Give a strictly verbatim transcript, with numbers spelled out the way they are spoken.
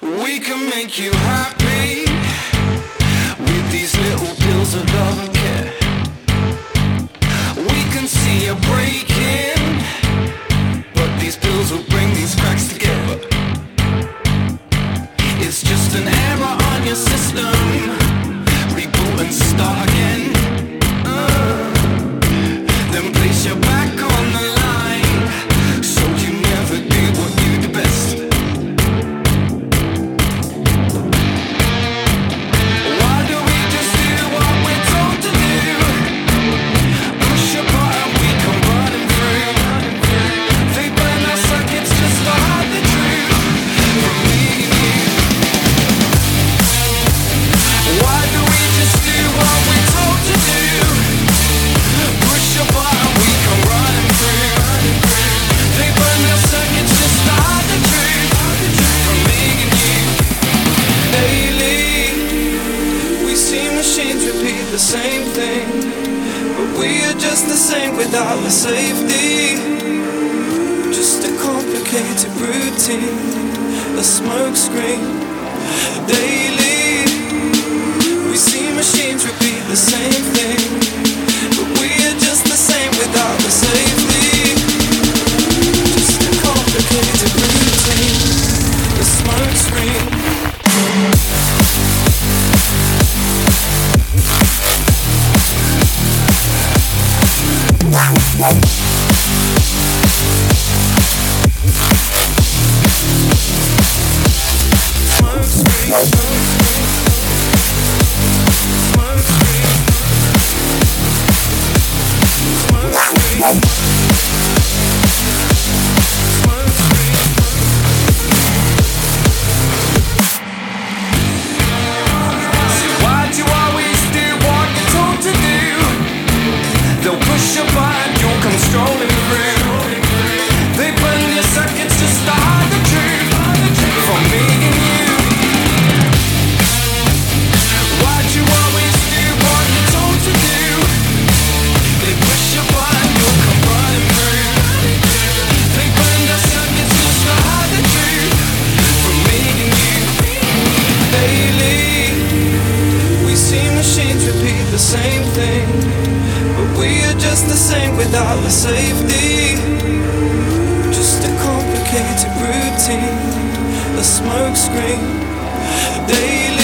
We can make you happy with these little pills of love and care. We can see you breaking, but these pills will bring these cracks together. It's just an error on your system. Reboot and start again. uh, Then place you back on the line, so you never did what you do best. Why do we just do what we're told to do? Push a button, we come running through. They burn our circuits just to hide the truth from me and you. Why do we just do what we're told to do? Push a button, we come running through. They burn their circuits just to hide the truth from me and you. Daily, we see machines repeat the same thing, but we are just the same without the safety. Just a complicated routine, a smoke screen. Daily, we see machines repeat the same thing, but we are just the same without the safety. Just a complicated routine, a smoke screen. Smoke Why do you always do what you're told to do? They'll push a button, you'll come strolling through. They burn your circuits just to hide the truth from me and you. Why do you always do what you're told to do? They push a button, you'll come running through. They burn their circuits just to hide the truth from me and you. Daily, we see machines repeat the same thing, but we are just the same without the safety. Just a complicated routine, a smoke screen. Daily